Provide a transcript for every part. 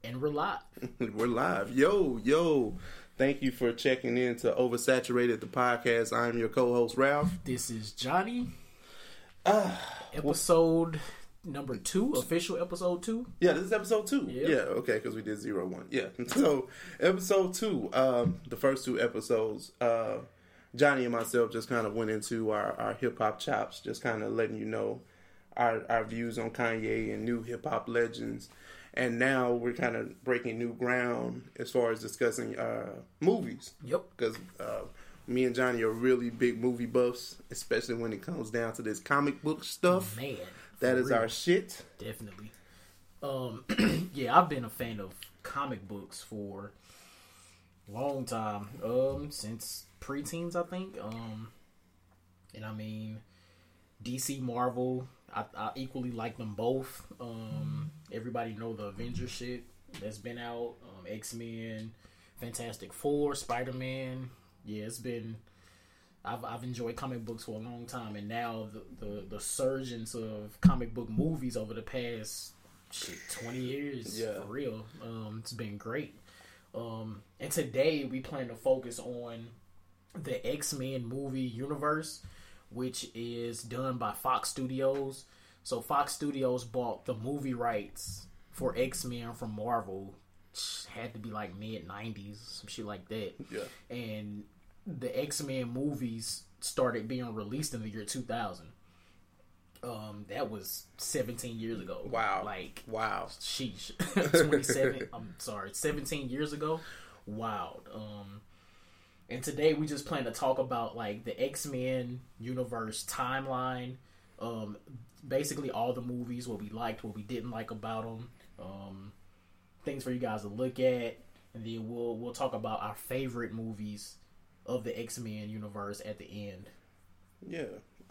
And we're live. We're live. Yo. Thank you for checking in to Oversaturated, the podcast. I'm your co-host, Ralph. This is Johnny. Episode number 2, official episode 2. Yeah, this is episode 2. Yep. Yeah, okay, because we did 01. Yeah, so episode 2, the first 2 episodes, Johnny and myself just kind of went into our hip-hop chops, just kind of letting you know our views on Kanye and new hip-hop legends. And now we're kind of breaking new ground as far as discussing movies. Yep. Because me and Johnny are really big movie buffs, especially when it comes down to this comic book stuff. Man. That is our shit. Definitely. Yeah, I've been a fan of comic books for a long time. Since preteens, I think. And I mean, DC, Marvel, I equally like them both. Everybody know the Avengers shit that's been out. X-Men, Fantastic Four, Spider-Man. Yeah, it's been. I've enjoyed comic books for a long time, and now the surgence of comic book movies over the past 20 years, for real. It's been great. And today we plan to focus on the X-Men movie universe, which is done by Fox Studios. So Fox Studios bought the movie rights for X-Men from Marvel. Had to be like mid-90s, some shit like that. Yeah. And the X-Men movies started being released in the year 2000. That was 17 years ago. Wow. Wow. Sheesh. 17 years ago. Wow. And today we just plan to talk about like the X-Men universe timeline. Basically all the movies, what we liked, what we didn't like about them. Things for you guys to look at. And then we'll talk about our favorite movies of the X-Men universe at the end. Yeah.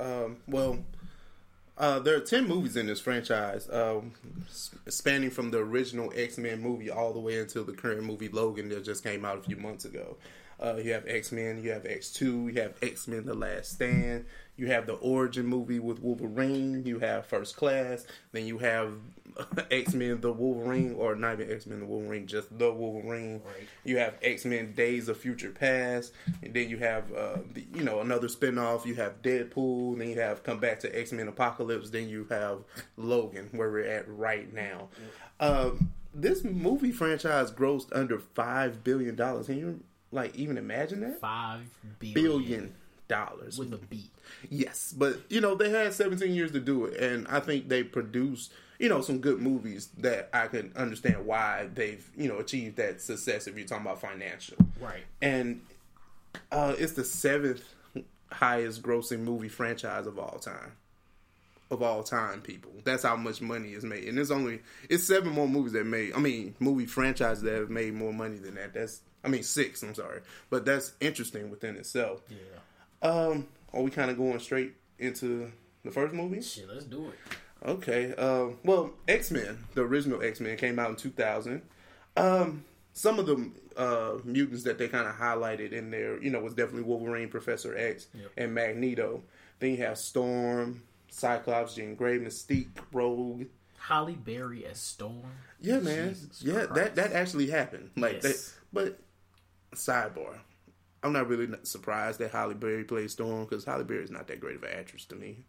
There are 10 movies in this franchise, spanning from the original X-Men movie all the way until the current movie Logan that just came out a few months ago. You have X-Men, you have X2, you have X-Men The Last Stand, you have the origin movie with Wolverine, you have First Class, then you have X-Men The Wolverine, or not even X-Men The Wolverine, just The Wolverine. Right. You have X-Men Days of Future Past, and then you have another spinoff. You have Deadpool, then you have come back to X-Men Apocalypse, then you have Logan, where we're at right now. This movie franchise grossed under $5 billion. Can you even imagine that? $5 billion with a B. Yes, but they had 17 years to do it, and I think they produced some good movies that I can understand why they've achieved that success. If you're talking about financial, right? And it's the 7th highest grossing movie franchise of all time. Of all time, people. That's how much money is made, and it's 7 more movies that made. Movie franchises that have made more money than that. 6. I'm sorry, but that's interesting within itself. Yeah. Are we kind of going straight into the first movie? Shit, let's do it. Okay. X-Men, the original X-Men, came out in 2000. Some of the mutants that they kind of highlighted in there, was definitely Wolverine, Professor X, and Magneto. Then you have Storm, Cyclops, Jean Grey, Mystique, Rogue. Halle Berry as Storm. Yeah, man. Jesus Christ. that actually happened. Yes. But sidebar, I'm not really surprised that Halle Berry plays Storm, because Halle Berry is not that great of an actress to me.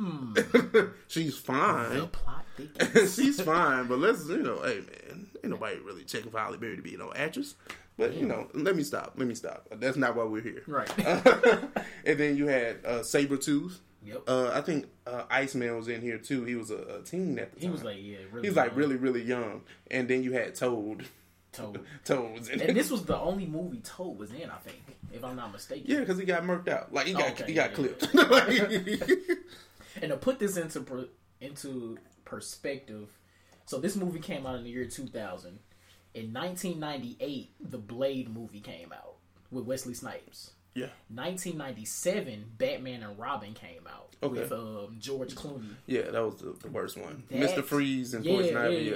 She's fine. The plot thickens. She's fine, but let's, hey man, ain't nobody really checking for Halle Berry to be no actress. But, let me stop. That's not why we're here. Right. And then you had Sabretooth. Yep. I think Iceman was in here too. He was a teen at the time. He was really, really young. And then you had Toads. And this was the only movie Toad was in, I think, if I'm not mistaken. Yeah, because he got murked out. He got clipped. And to put this into perspective, so this movie came out in the year 2000. In 1998, the Blade movie came out with Wesley Snipes. Yeah. 1997, Batman and Robin came out with George Clooney. Yeah, that was the worst one. Mr. Freeze and Poison Ivy.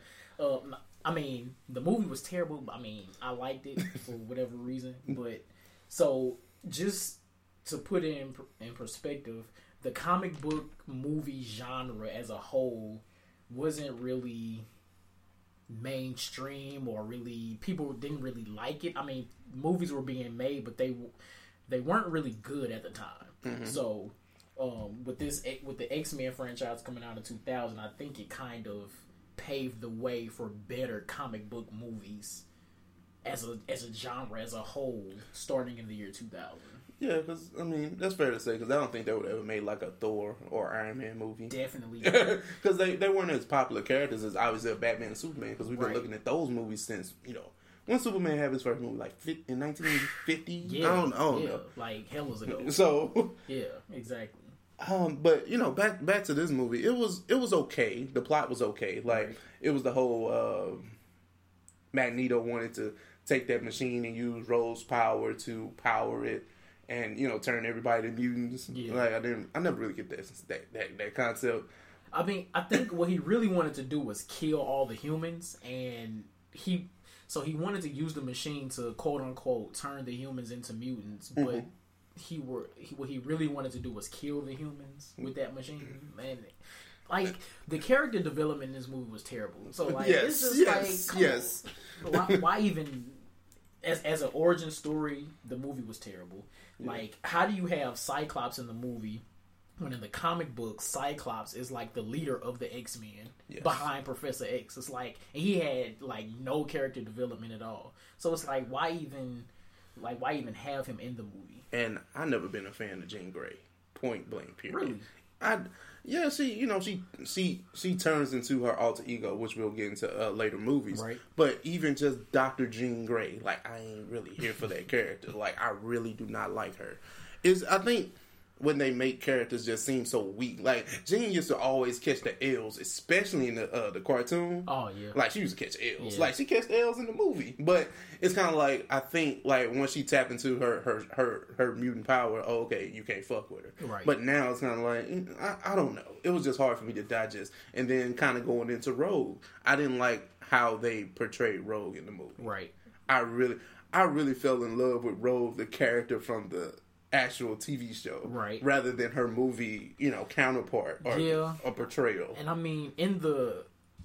The movie was terrible. But, I liked it for whatever reason. But so just to put it in perspective, the comic book movie genre as a whole wasn't really mainstream or really people didn't really like it. I mean, movies were being made, but they weren't really good at the time. So with the X-Men franchise coming out in 2000, I think it kind of paved the way for better comic book movies as a genre as a whole, starting in the year 2000. Yeah, because, I mean, that's fair to say, because I don't think they would ever made, like, a Thor or Iron Man movie. Definitely. Because they weren't as popular characters as, obviously, Batman and Superman, because we've been looking at those movies since, when Superman had his first movie, like, in 1950? Yeah. I don't know. Like, hell was ago. So... Yeah, exactly. But, back to this movie, it was okay. The plot was okay. Like, it was the whole, Magneto wanted to take that machine and use Rogue's power to power it. And turn everybody to mutants. Yeah. Like I never really get that concept. I mean, I think what he really wanted to do was kill all the humans, and he wanted to use the machine to quote unquote turn the humans into mutants. But what he really wanted to do was kill the humans with that machine. Man, like the character development in this movie was terrible. So like, it's just why even? As an origin story, the movie was terrible. Like, how do you have Cyclops in the movie when in the comic book, Cyclops is like the leader of the X-Men behind Professor X? It's like, and he had like no character development at all. So it's like, why even have him in the movie? And I've never been a fan of Jean Grey. Point blank, period. Really? She turns into her alter ego, which we'll get into later movies. Right. But even just Dr. Jean Grey, like, I ain't really here for that character. Like, I really do not like her. I think when they make characters just seem so weak. Like, Jean used to always catch the L's, especially in the cartoon. Oh, yeah. Like, she used to catch L's. Yeah. Like, she catch L's in the movie. But it's kind of like, I think, like, once she tapped into her mutant power, oh, okay, you can't fuck with her. Right. But now it's kind of like, I don't know. It was just hard for me to digest. And then kind of going into Rogue, I didn't like how they portrayed Rogue in the movie. Right. I really fell in love with Rogue, the character from the actual TV show, right, rather than her movie, counterpart or portrayal. And I mean, in the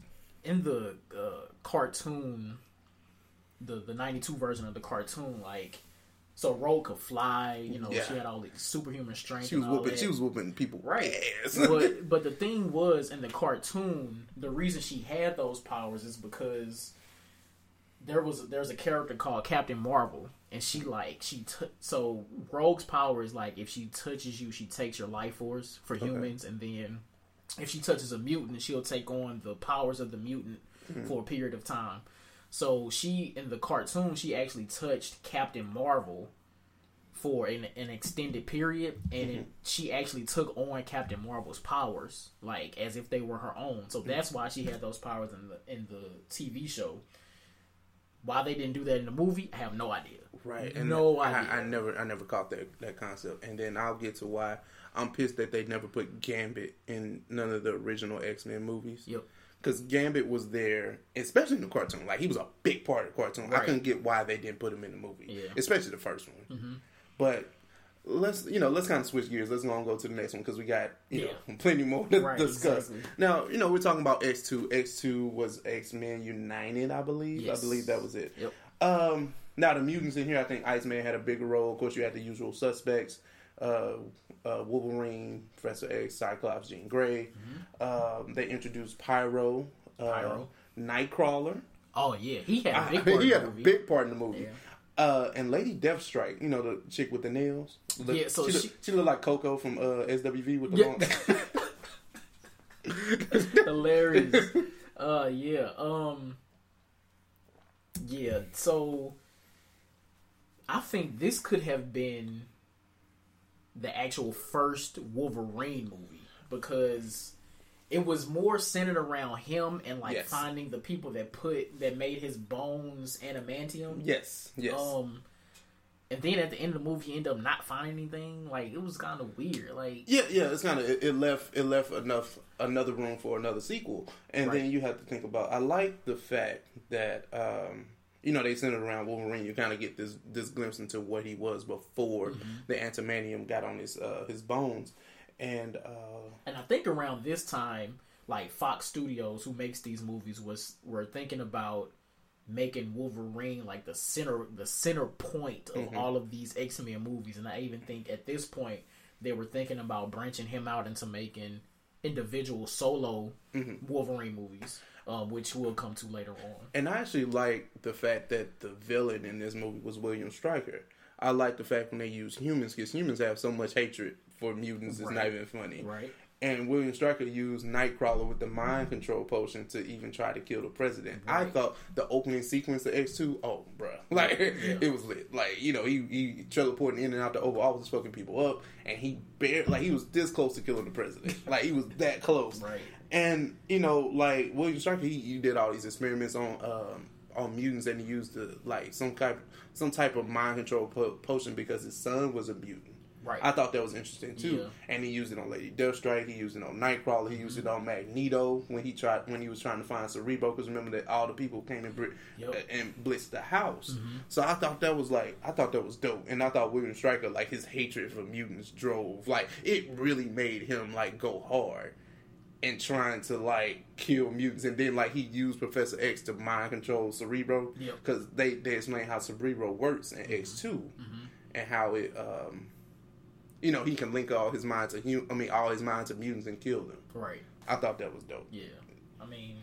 cartoon, the 92 version of the cartoon, like, so Rogue could fly, she had all the superhuman strength. She was whooping people ass. but the thing was, in the cartoon, the reason she had those powers is because there's a character called Captain Marvel. And so Rogue's power is like, if she touches you, she takes your life force for humans, and then if she touches a mutant, she'll take on the powers of the mutant for a period of time. So in the cartoon, she actually touched Captain Marvel for an extended period, and she actually took on Captain Marvel's powers, like, as if they were her own. So that's why she had those powers in the TV show. Why they didn't do that in the movie, I have no idea. Right. And no idea. I never caught that concept. And then I'll get to why I'm pissed that they never put Gambit in none of the original X-Men movies. Yep. Because Gambit was there, especially in the cartoon. Like, he was a big part of the cartoon. Right. I couldn't get why they didn't put him in the movie. Yeah. Especially the first one. Mm-hmm. But let's kind of switch gears. Let's go to the next one, because we got plenty more to discuss. Exactly. Now, we're talking about X2. X2 was X-Men United, I believe. Yes. I believe that was it. Yep. Now, the mutants in here, I think Iceman had a bigger role. Of course, you had the usual suspects. Wolverine, Professor X, Cyclops, Jean Grey. Mm-hmm. They introduced Pyro. Nightcrawler. Oh, yeah. He had a big part in the movie. Yeah. And Lady Deathstrike, the chick with the nails. She looked like Coco from SWV with the long. Hilarious. Yeah. So I think this could have been the actual first Wolverine movie, because it was more centered around him and finding the people that made his bones adamantium. Yes. And then at the end of the movie, he ended up not finding anything. Like, it was kind of weird. Like, it's kind of it left another room for another sequel. And then you have to think about. I like the fact that they centered around Wolverine. You kind of get this glimpse into what he was before the adamantium got on his bones. And I think around this time, like Fox Studios, who makes these movies, were thinking about making Wolverine like the center point of all of these X-Men movies. And I even think at this point they were thinking about branching him out into making individual solo Wolverine movies, which we'll come to later on. And I actually like the fact that the villain in this movie was William Stryker. I like the fact when they use humans, because humans have so much hatred for mutants, it's not even funny. Right. And William Stryker used Nightcrawler with the mind control potion to even try to kill the president. Right. I thought the opening sequence of X2, oh, bruh. Like, it was lit. Like, you know, he teleporting in and out the Oval Office, fucking people up, and he was this close to killing the president. Like, he was that close. Right. And, you know, like, William Stryker, he did all these experiments on mutants, and he used like some type of mind control potion because his son was a mutant. Right. I thought that was interesting too. Yeah. And he used it on Lady Deathstrike. He used it on Nightcrawler. He used it on Magneto when he was trying to find Cerebro. Because remember that all the people came and blitzed the house. So I thought that was dope. And I thought William Stryker, like, his hatred for mutants drove, like, it really made him like go hard and trying to like kill mutants. And then like he used Professor X to mind control Cerebro because they explain how Cerebro works in X2 and how it you know, he can link all his mind to mutants and kill them. Right. I thought that was dope. Yeah. I mean,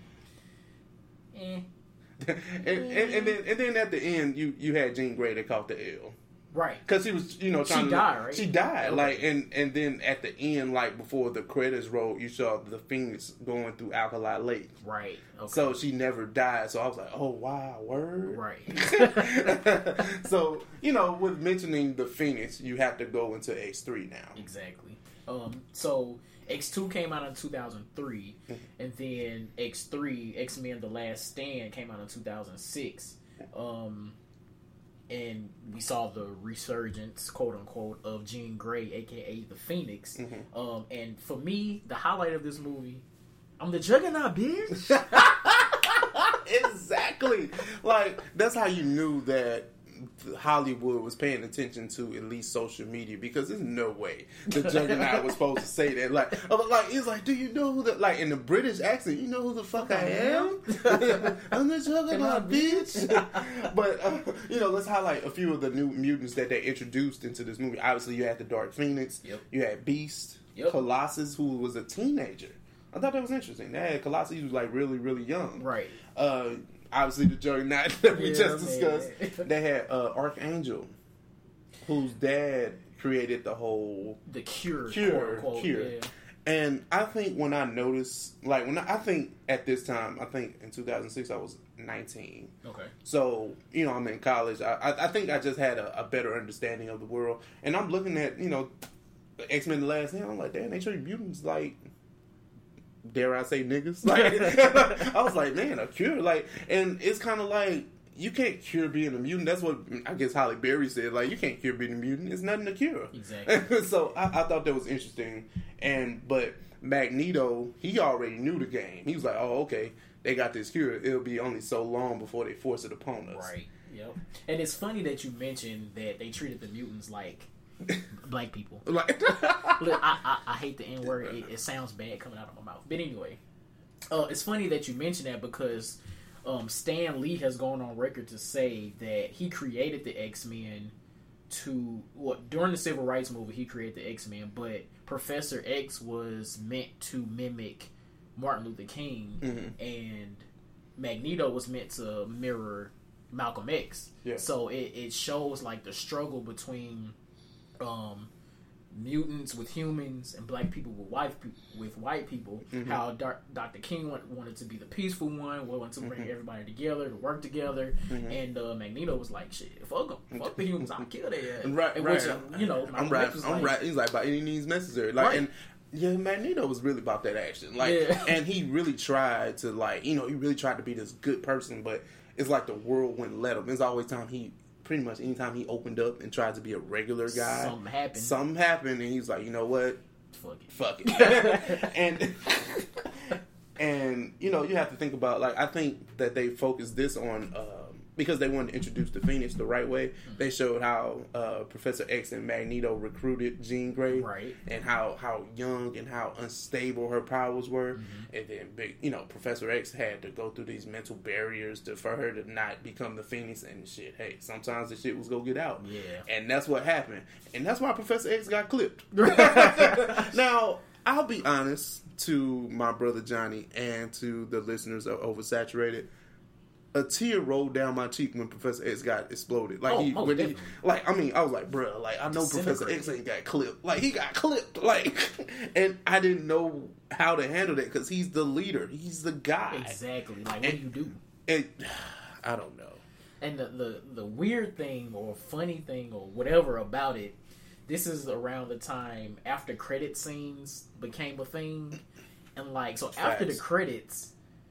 and then at the end, you had Jean Grey that caught the L. Right. Because he was, you know, trying to die, right? She died. Okay. Like, and then at the end, like, before the credits rolled, you saw the Phoenix going through Alkali Lake. Right. Okay. So she never died. So I was like, oh, wow, word? Right. So, you know, with mentioning the Phoenix, you have to go into X3 now. Exactly. So X2 came out in 2003, and then X3, X-Men The Last Stand, came out in 2006. And we saw the resurgence, quote unquote, of Jean Grey, aka the Phoenix. And for me, the highlight of this movie, I'm the Juggernaut, bitch. Exactly. Like, that's how you knew that Hollywood was paying attention to at least social media, because there's no way the Juggernaut was supposed to say that. Like it's like, do you know who the, like, in the British accent, you know who the fuck I am? I'm the Juggernaut, bitch. But you know, let's highlight a few of the new mutants that they introduced into this movie. Obviously, you had the Dark Phoenix. You had Beast, Colossus, who was a teenager. I thought that was interesting. They had Colossus, he was like really, really young. Right. Obviously, the Juggernaut that we just discussed. They had Archangel, whose dad created the cure. Yeah. And I think when I noticed, like, I think at this time, I think in 2006 I was 19. Okay. So, you know, I'm in college. I think I just had a better understanding of the world. And I'm looking at, you know, X-Men The Last Stand. I'm like, damn, they show you mutants like, dare I say niggas? Like, I was like, man, a cure. Like, and it's kind of like, you can't cure being a mutant. That's what I guess Halle Berry said. Like, you can't cure being a mutant. It's nothing to cure. Exactly. So I thought that was interesting. But Magneto, he already knew the game. He was like, oh, okay, they got this cure. It'll be only so long before they force it upon us. Right. Yep. And it's funny that you mentioned that they treated the mutants like black people. Like, look, I hate the N word. It sounds bad coming out of my mouth. But anyway, it's funny that you mentioned that, because Stan Lee has gone on record to say that he created the X-Men during the Civil Rights Movement, he created the X-Men, but Professor X was meant to mimic Martin Luther King, and Magneto was meant to mirror Malcolm X. Yeah. So it shows like the struggle between mutants with humans and black people with white people. How Dr. King wanted to be the peaceful one, wanted to bring everybody together to work together, and Magneto was like, shit, fuck them, fuck the humans, I'll kill their ass. Right. Which, you know, I'm right. He's like, by any means necessary. Like, right. And yeah, Magneto was really about that action. Like, and he really tried to, like, you know, he really tried to be this good person, but it's like the world wouldn't let him. There's always pretty much anytime he opened up and tried to be a regular guy, something happened, and he's like, you know what, fuck it. and you know, you have to think about, like, I think that they focused this on because they wanted to introduce the Phoenix the right way, they showed how Professor X and Magneto recruited Jean Grey, Right. and how young and how unstable her powers were, and then Professor X had to go through these mental barriers for her to not become the Phoenix and shit. Hey, sometimes the shit was gonna get out, and that's what happened, and that's why Professor X got clipped. Now, I'll be honest to my brother Johnny and to the listeners of Oversaturated. A tear rolled down my cheek when Professor X got exploded. Like I was like, bro, like I know Professor X ain't got clipped. Like he got clipped. Like, and I didn't know how to handle that because he's the leader. He's the guy. Exactly. Like, what do you do? I don't know. And the weird thing or funny thing or whatever about it, this is around the time after credit scenes became a thing, and like so after the credits.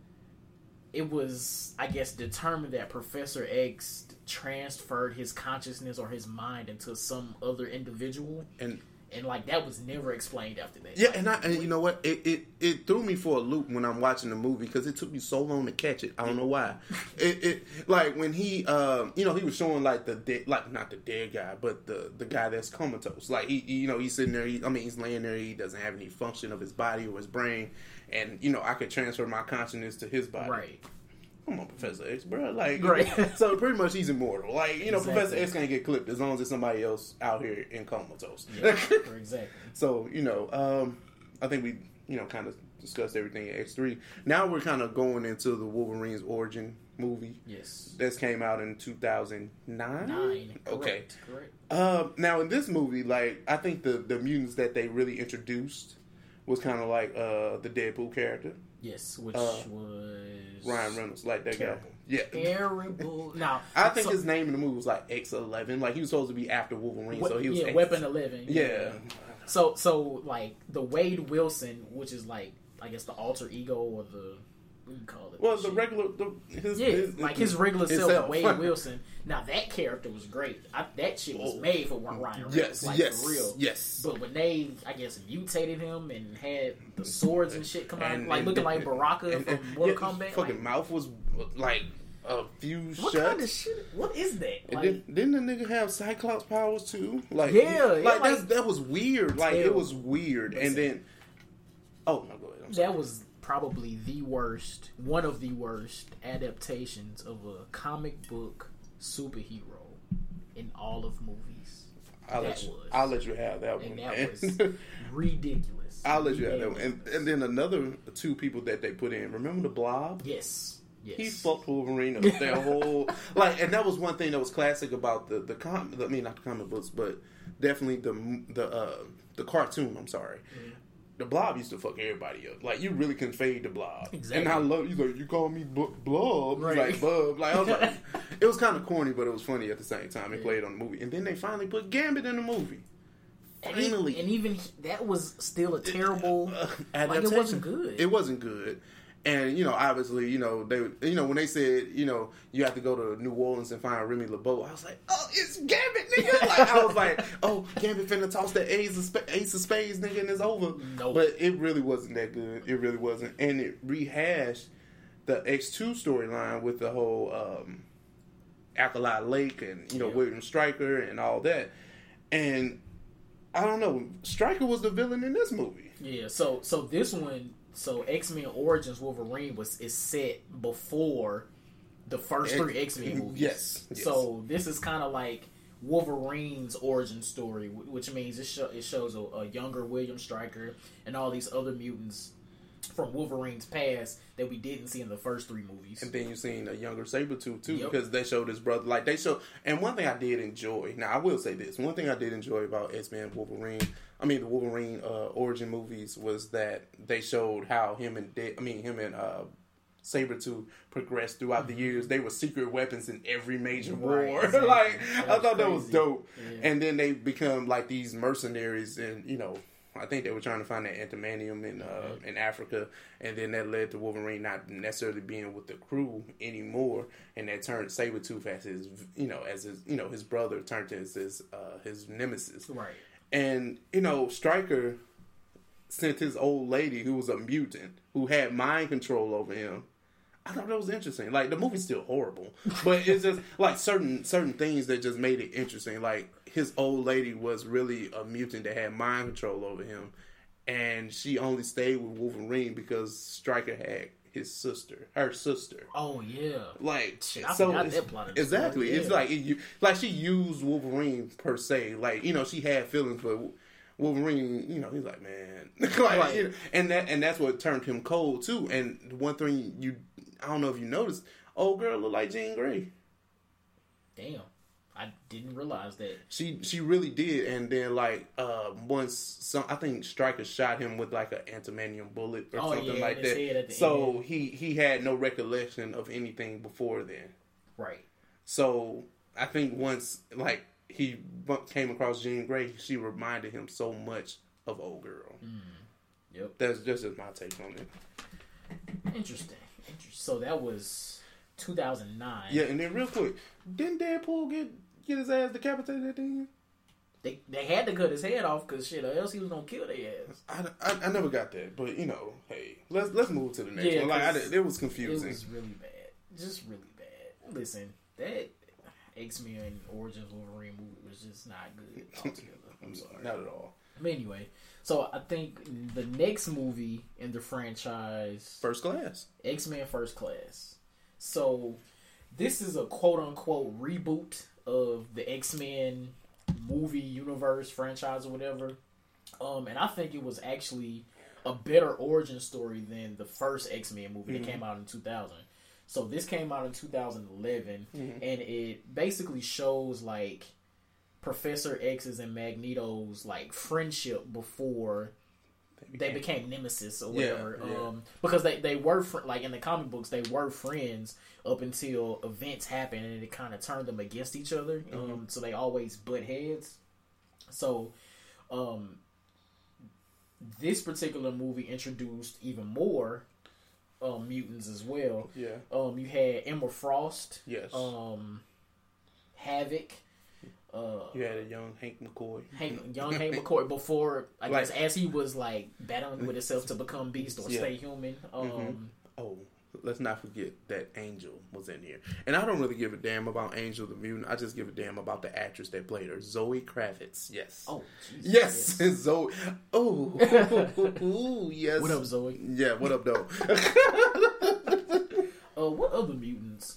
It was, I guess, determined that Professor X transferred his consciousness or his mind into some other individual, and like that was never explained after that. Yeah, and you know what? It threw me for a loop when I'm watching the movie because it took me so long to catch it. I don't know why. It like when he he was showing like not the dead guy, but the guy that's comatose. Like he's sitting there. He's laying there. He doesn't have any function of his body or his brain. And, I could transfer my consciousness to his body. Right. Come on, Professor X, bro. Like, right. So pretty much he's immortal. Like, exactly. Professor X can't get clipped as long as it's somebody else out here in comatose. Yeah, exactly. So, I think we, kind of discussed everything in X3. Now we're kind of going into the Wolverine's origin movie. Yes. This came out in 2009? Okay. Correct. Now, in this movie, like, I think the mutants that they really introduced was kind of like the Deadpool character. Yes, which was Ryan Reynolds, like that terrible. guy. Yeah, terrible. Now, I think his name in the movie was like X-11. Like he was supposed to be after Wolverine, so he was Weapon 11. Yeah. So like the Wade Wilson, which is like I guess the alter ego or the what do you call it? Well, the regular, his regular self, Wade Wilson. Now that character was great. That shit was made for Ryan Reynolds. Yes, for real. Yes. But when they, I guess, mutated him and had the swords and shit come out, looking like Baraka from Mortal Kombat. Fucking mouth was like a few what shots. Kind of shit? What is that? Like, didn't the nigga have Cyclops powers too? Like, that was weird. Like it was weird. And then, no, go ahead. That was probably one of the worst adaptations of a comic book superhero in all of movies. I'll let you have that one. And that was ridiculous. I'll let you have that one. And then another two people that they put in. Remember the Blob? Yes. He fucked Wolverine up their whole and that was one thing that was classic about not the comic books, but definitely the cartoon. I'm sorry. Mm-hmm. The Blob used to fuck everybody up. Like, you really can fade the Blob. Exactly. And I love, he's like, you call me Blob? Right. He's like, Bub. Like, I was like, it was kind of corny, but it was funny at the same time. It played on the movie. And then they finally put Gambit in the movie. Finally. And even that was still a terrible adaptation. Like, it wasn't good. It wasn't good. And, obviously, they, when they said, you have to go to New Orleans and find Remy LeBeau, I was like, oh, it's Gambit, nigga. Like, I was like, oh, Gambit finna toss the ace of spades, nigga, and it's over. Nope. But it really wasn't that good. It really wasn't. And it rehashed the X2 storyline with the whole Alkali Lake and, William Stryker and all that. And, I don't know, Stryker was the villain in this movie. Yeah, so this one... So X-Men Origins Wolverine is set before the first three X-Men movies. Yes. So this is kind of like Wolverine's origin story, which means it shows a younger William Stryker and all these other mutants from Wolverine's past that we didn't see in the first three movies. And then you've seen a younger Sabretooth too, because they showed his brother. Like they show, and one thing I did enjoy. Now I will say this: one thing I did enjoy about X-Men Wolverine, the Wolverine origin movies, was that they showed how him and Sabretooth progressed throughout the years. They were secret weapons in every major war. Exactly. I thought that was dope. Yeah. And then they become like these mercenaries, and I think they were trying to find that antimanium in Africa, and then that led to Wolverine not necessarily being with the crew anymore, and that turned Sabretooth as his brother turned to his nemesis. Right. And Stryker sent his old lady, who was a mutant, who had mind control over him, I thought that was interesting. Like the movie's still horrible, but it's just like certain things that just made it interesting. Like his old lady was really a mutant that had mind control over him, and she only stayed with Wolverine because Stryker had her sister. Oh yeah, like shit, I so forgot that plot of the exactly. story. It's like she used Wolverine per se. Like she had feelings, but Wolverine, he's like, man, Right. and that's what turned him cold too. And one thing I don't know if you noticed, old girl looked like Jean Grey. Damn, I didn't realize that. She really did. And then once I think Stryker shot him with like an antimanium bullet or something like that. So end. he had no recollection of anything before then. Right. So I think once he came across Jean Grey, she reminded him so much of old girl. Yep. That's just my take on it. Interesting. So that was 2009. Yeah, and then real quick, didn't Deadpool get his ass decapitated at the end? They had to cut his head off because shit, or else he was gonna kill their ass. I never got that, but hey, let's move to the next one. It was confusing. It was really bad, just really bad. Listen, that X-Men Origins Wolverine movie was just not good altogether. I'm sorry, not at all. But anyway, so I think the next movie in the franchise, First Class, X-Men First Class. So this is a quote-unquote reboot of the X-Men movie universe franchise or whatever. And I think it was actually a better origin story than the first X-Men movie that came out in 2000. So this came out in 2011, and it basically shows like Professor X's and Magneto's like friendship before they became nemesis or whatever. Yeah. Because they were like in the comic books, they were friends up until events happened and it kind of turned them against each other. So they always butt heads. So this particular movie introduced even more mutants as well. Yeah. You had Emma Frost. Yes. Havoc. You had a young Hank McCoy. Young Hank McCoy before, I guess, as he was like battling with himself to become Beast or stay human. Oh, let's not forget that Angel was in here. And I don't really give a damn about Angel the Mutant. I just give a damn about the actress that played her, Zoe Kravitz. Yes. Oh, Jesus. Yes, Zoe. Oh, ooh, yes. What up, Zoe? Yeah, what up, though? What other mutants?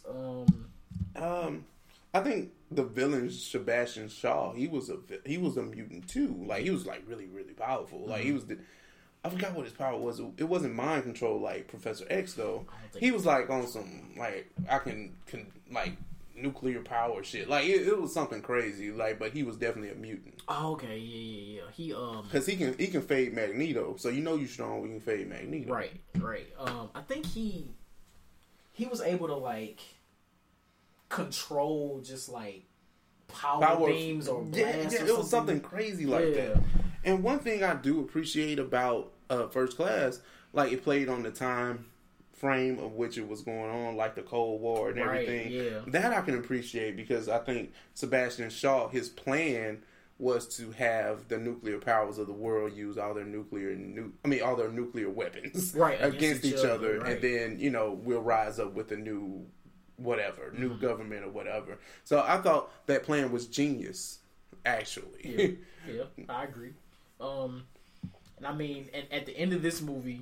I think the villain Sebastian Shaw, he was a mutant too. Like he was like really, really powerful. Like he was I forgot what his power was. It wasn't mind control like Professor X though. He was like on some like I can like nuclear power shit. Like it was something crazy. Like, but he was definitely a mutant. Oh, okay, yeah. He because he can fade Magneto. So you strong when you can fade Magneto. Right. I think he was able to like control just like power beams or blasts. Yeah, it was something crazy like that. And one thing I do appreciate about First Class, like it played on the time frame of which it was going on, like the Cold War and everything. Yeah. That I can appreciate because I think Sebastian Shaw, his plan was to have the nuclear powers of the world use all their nuclear weapons against each other, and then we'll rise up with a new government or whatever. So I thought that plan was genius, actually. Yeah, I agree. And I mean, at the end of this movie,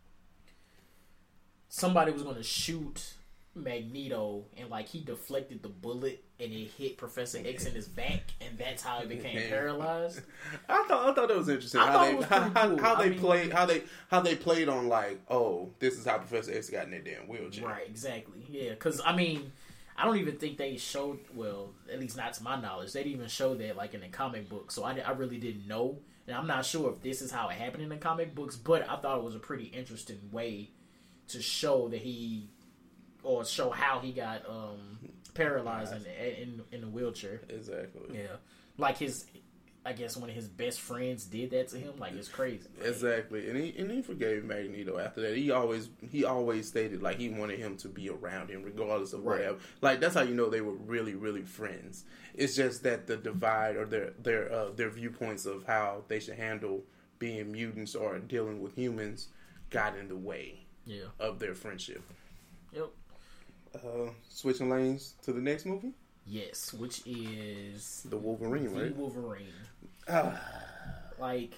somebody was going to shoot Magneto, and like he deflected the bullet, and it hit Professor X in his back, and that's how he became paralyzed. I thought that was interesting. How they played on like, oh, this is how Professor X got in that damn wheelchair. Right, exactly. Yeah, because I mean, I don't even think they showed. Well, at least not to my knowledge, they didn't even show that like in the comic book. So I really didn't know, and I'm not sure if this is how it happened in the comic books. But I thought it was a pretty interesting way to show that show how he got paralyzed in the wheelchair. Exactly. Yeah, like I guess one of his best friends did that to him. Like it's crazy. Right? Exactly, and he forgave Magneto after that. He always stated like he wanted him to be around him regardless of whatever. Like that's how they were really, really friends. It's just that the divide or their viewpoints of how they should handle being mutants or dealing with humans got in the way of their friendship. Yep. Switching lanes to the next movie. Yes, which is The Wolverine, right? Wolverine. Ah. Like,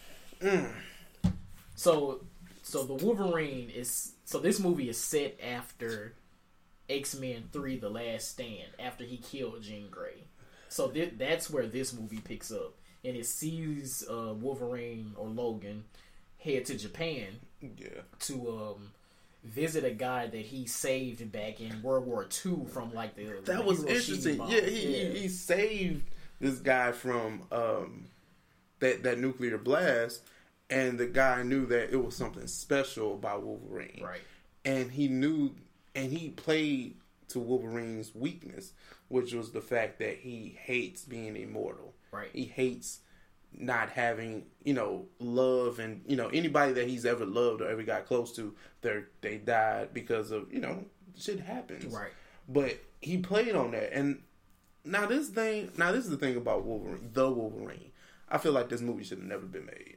so the Wolverine is, so this movie is set after X-Men 3: The Last Stand, after he killed Jean Grey. So that's where this movie picks up, and it sees Wolverine or Logan head to Japan to visit a guy that he saved back in World War II from like the that was interesting. Yeah, he saved this guy from that nuclear blast, and the guy knew that it was something special about Wolverine, right? And he knew, and he played to Wolverine's weakness, which was the fact that he hates being immortal. Right. He hates not having, love, and, anybody that he's ever loved or ever got close to, they died because of, shit happens. Right. But he played on that. And now this is the thing about Wolverine, the Wolverine. I feel like this movie should have never been made.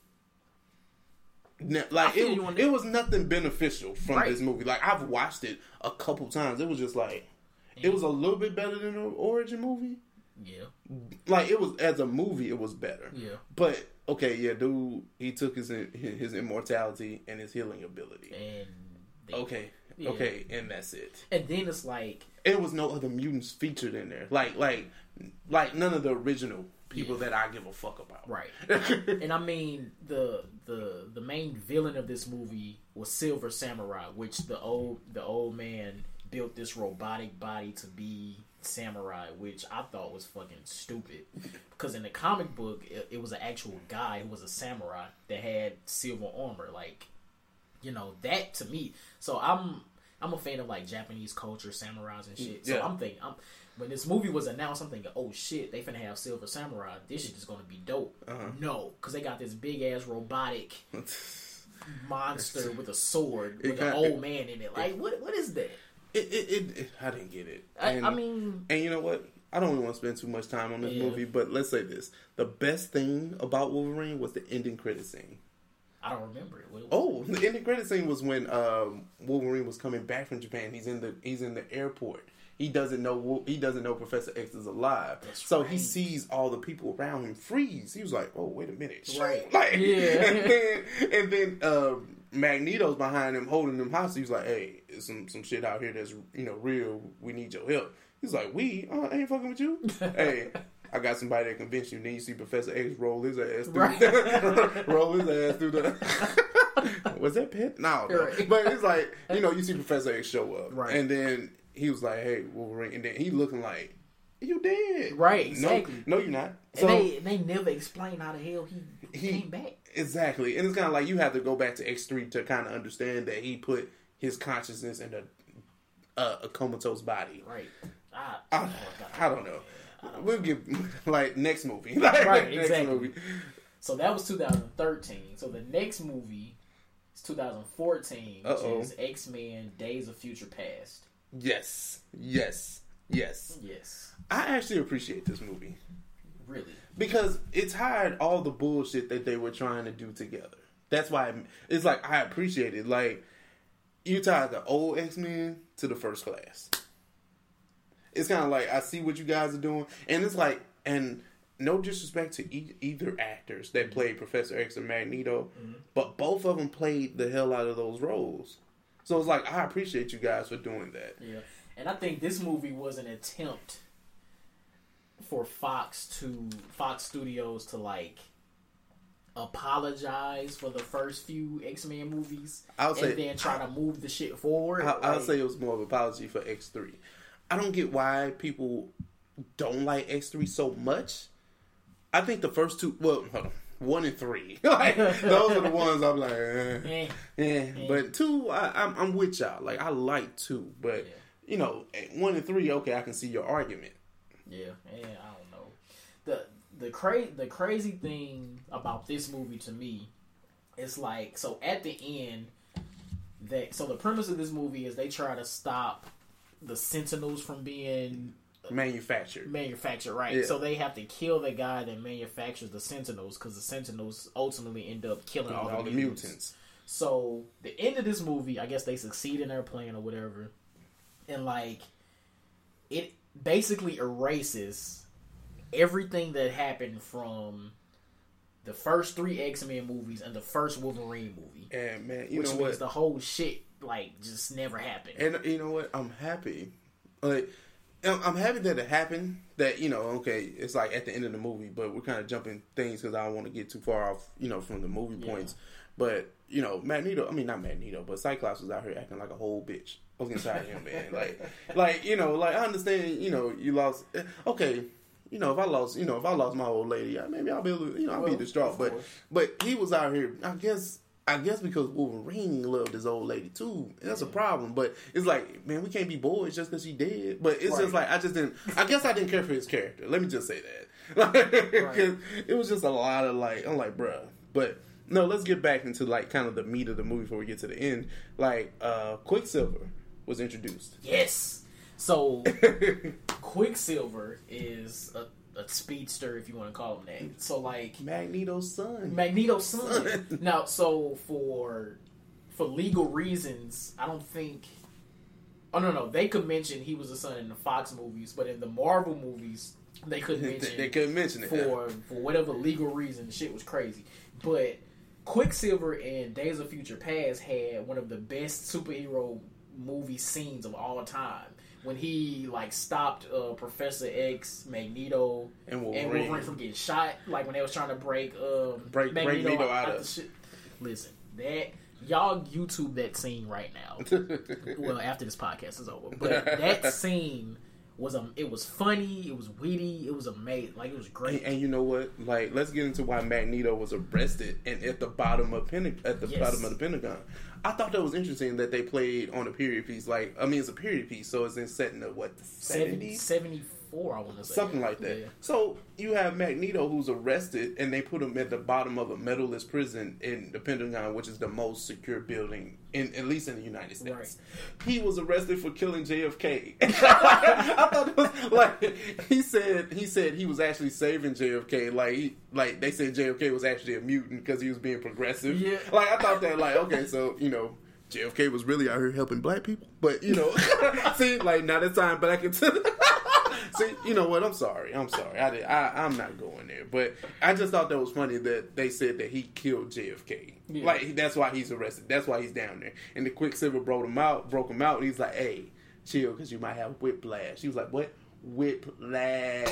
Like it was nothing beneficial from this movie. Like I've watched it a couple times. It was just like it was a little bit better than the origin movie. Yeah. Like it was, as a movie, it was better. Yeah. But okay, yeah, dude, he took his immortality and his healing ability. And okay, and that's it. And then it's like there was no other mutants featured in there. Like none of the original people that I give a fuck about. Right. And I mean the main villain of this movie was Silver Samurai, which the old man built this robotic body to be Samurai, which I thought was fucking stupid. Because in the comic book, it was an actual guy who was a samurai that had silver armor. Like, that to me. So I'm a fan of like Japanese culture, samurais and shit. So I'm thinking, when this movie was announced, I'm thinking, oh shit, they finna have Silver Samurai. This shit is gonna be dope. No, because they got this big ass robotic monster with a sword with an old man in it. Like, what is that? I didn't get it. And, I mean, and you know what? I don't want to spend too much time on this movie, but let's say this: the best thing about Wolverine was the ending credit scene. I don't remember it. The ending credit scene was when Wolverine was coming back from Japan. He's in the airport. He doesn't know Professor X is alive. So he sees all the people around him freeze. He was like, "Oh, wait a minute!" Right? Like, and then Magneto's behind him, holding him hostage. He's like, "Hey, there's some shit out here that's real. We need your help." He's like, I ain't fucking with you. Hey, I got somebody that convinced you. Then you see Professor X roll his ass through the. Was that Pet? No. Right. But it's like, you see Professor X show up, right? And then he was like, "Hey, Wolverine," and then he looking like, "You dead?" Right? Exactly. No, you're not. So and they never explain how the hell he came back. Exactly, and it's kind of like you have to go back to X3 to kind of understand that he put his consciousness in a comatose body. Right. I don't know. We'll get next movie. Right, exactly. Movie. So that was 2013. So the next movie is 2014, which is X-Men: Days of Future Past. Yes. I actually appreciate this movie. Really? Because it tied all the bullshit that they were trying to do together. That's why it's like I appreciate it. Like, you tied the old X-Men to the First Class. It's kind of like, I see what you guys are doing. And it's like, and no disrespect to either actors that played Professor X and Magneto, but both of them played the hell out of those roles. So it's like, I appreciate you guys for doing that. Yeah. And I think this movie was an attempt for Fox Studios to like apologize for the first few X-Men movies and then try to move the shit forward. I'll say it was more of an apology for X3. I don't get why people don't like X3 so much. I think the first two, hold on, 1 and 3, like those are the ones I'm like, But 2, I'm with y'all. Like I like 2, but 1 and 3, okay, I can see your argument. Yeah, I don't know. The crazy thing about this movie to me is like, so at the end, so the premise of this movie is they try to stop the Sentinels from being manufactured, right? Yeah. So they have to kill the guy that manufactures the Sentinels, because the Sentinels ultimately end up killing all the mutants. So the end of this movie, I guess they succeed in their plan or whatever, and like it basically erases everything that happened from the first 3 X-Men movies and the first Wolverine movie. And man, which means the whole shit like just never happened. And you know what? I'm happy. Like, I'm happy that it happened. That, you know, okay, it's like at the end of the movie, but we're kind of jumping things because I don't want to get too far off, you know, from the movie points. But, you know, Magneto, I mean, not Magneto, but Cyclops was out here acting like a whole bitch. I was inside him, man. Like, you know, like, I understand, you know, you lost, okay, you know, if I lost my old lady, maybe I'll be able to, you know, I'll be distraught. But he was out here, I guess because Wolverine loved his old lady too. And that's a problem. But it's like, man, we can't be boys just because she dead. But it's just like, I guess I didn't care for his character. Let me just say that. It was just a lot of like, I'm like, bruh. But no, let's get back into like kind of the meat of the movie before we get to the end. Like, Quicksilver was introduced. Yes. So Quicksilver is a speedster, if you want to call him that. So like Magneto's son. Now, so for legal reasons, I don't think. Oh no, they could mention he was a son in the Fox movies, but in the Marvel movies, they couldn't mention. They couldn't mention it for whatever legal reason. Shit was crazy, but Quicksilver in Days of Future Past had one of the best superhero movie scenes of all time. When he like stopped Professor X, Magneto, and Wolverine from getting shot, like when they was trying to break Magneto out of the shit. Listen, that y'all YouTube that scene right now. Well, after this podcast is over, but that scene was it was funny, it was witty, it was amazing, like it was great. And you know what? Like, let's get into why Magneto was arrested and at the bottom of the Pentagon. I thought that was interesting that they played on a period piece. Like, I mean, it's a period piece, so it's set in the, what, the 70s? 74, I want to say. Something like that. Yeah. So, you have Magneto who's arrested, and they put him at the bottom of a medalless prison in the Pentagon, which is the most secure building, at least in the United States. Right. He was arrested for killing JFK. I thought it was, like, he said he was actually saving JFK. Like they said JFK was actually a mutant because he was being progressive. Yeah. Like, I thought that, like, okay, so, you know, JFK was really out here helping black people. But, you know, see, like, now it's time back into see, you know what, I'm sorry. I'm not going there. But I just thought that was funny that they said that he killed JFK. Yeah. Like, that's why he's arrested. That's why he's down there. And the Quicksilver broke him out. And he's like, hey, chill, because you might have whiplash. He was like, what? Whiplash.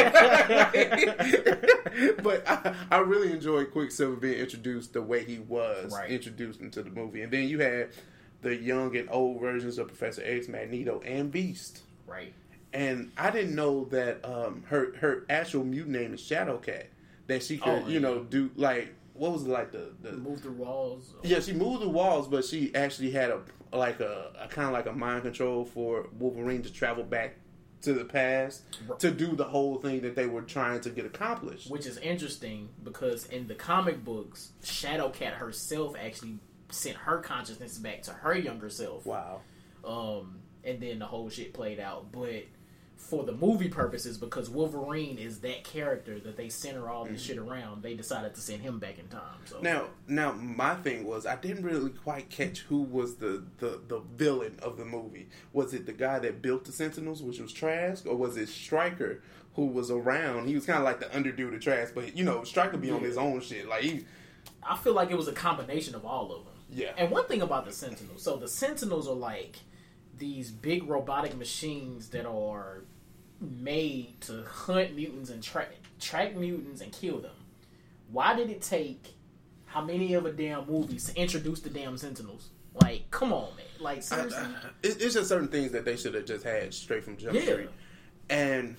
But I really enjoyed Quicksilver being introduced the way he was introduced into the movie. And then you had the young and old versions of Professor X, Magneto, and Beast. Right. And I didn't know that her actual mutant name is Shadowcat. That she could, do, like, what was it, like the move through walls? Yeah, she moved through walls, but she actually had a kind of like a mind control for Wolverine to travel back to the past to do the whole thing that they were trying to get accomplished. Which is interesting because in the comic books, Shadowcat herself actually sent her consciousness back to her younger self. Wow. And then the whole shit played out. But for the movie purposes, because Wolverine is that character that they center all this shit around, they decided to send him back in time. So now my thing was, I didn't really quite catch who was the villain of the movie. Was it the guy that built the Sentinels, which was Trask, or was it Stryker, who was around? He was kind of like the underdo to Trask, but you know, Stryker be on his own shit. Like, I feel like it was a combination of all of them. Yeah. And one thing about the Sentinels, so the Sentinels are like these big robotic machines that are made to hunt mutants and track mutants and kill them. Why did it take how many of a damn movies to introduce the damn Sentinels? Like, come on, man. Like, seriously? It's just certain things that they should have just had straight from Jump Street. And